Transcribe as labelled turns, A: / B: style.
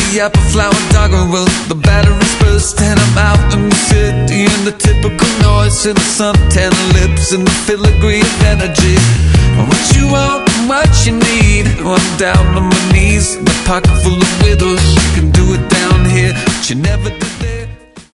A: the apple flower doggerel. The battery's burst and I'm out in the city, and the typical noise in the suntan lips and the filigree of energy. What you want and what you need. I'm down on my knees, the pocket full of widows. You can do it down here, but you never did that.